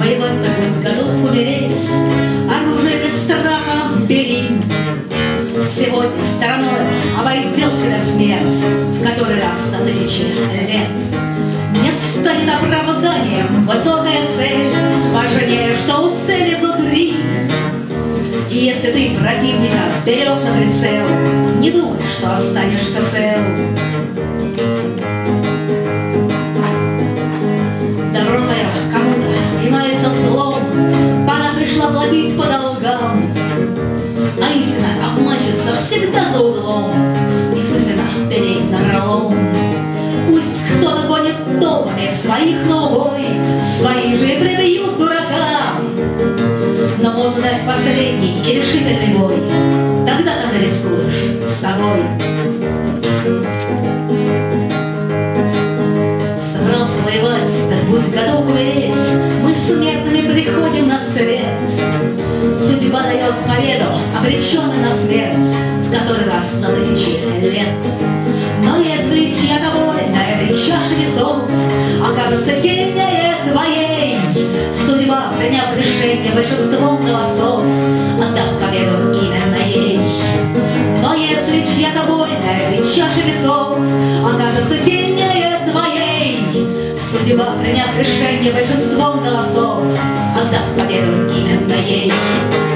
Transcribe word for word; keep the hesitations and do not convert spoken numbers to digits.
воевать, так будь готов умереть. Оружие без страха бери. Сегодня стороной обойдет тебя смерть в который раз за тысячи лет. Не станет оправданием высокая цель, важнее, что у цели внутри. И если ты противника берешь на прицел, не думай, что останешься цел. Добро твое кому-то имается злом, пора пришла платить по долгам. А истина обманщица всегда за углом, бессмысленно переть напролом. Пусть кто-то гонит толпами своих на убой, свои же и прибьют дуракам. Но можно дать последний и решительный бой, тогда, когда рискуешь с собой. Собрался воевать, так будь готов умереть. Мы смертными приходим на свет. Судьба дает победу, обреченный на смерть в который раз за тысячи лет. Но если чья-то боль на этой чаше весов окажется сильнее твоей, судьба, приняв решение большинством голосов, отдаст победу именно ей. Но если чья-то боль на этой чаше весов окажется сильнее твоей, судьба, приняв решение большинством голосов, отдаст победу именно ей.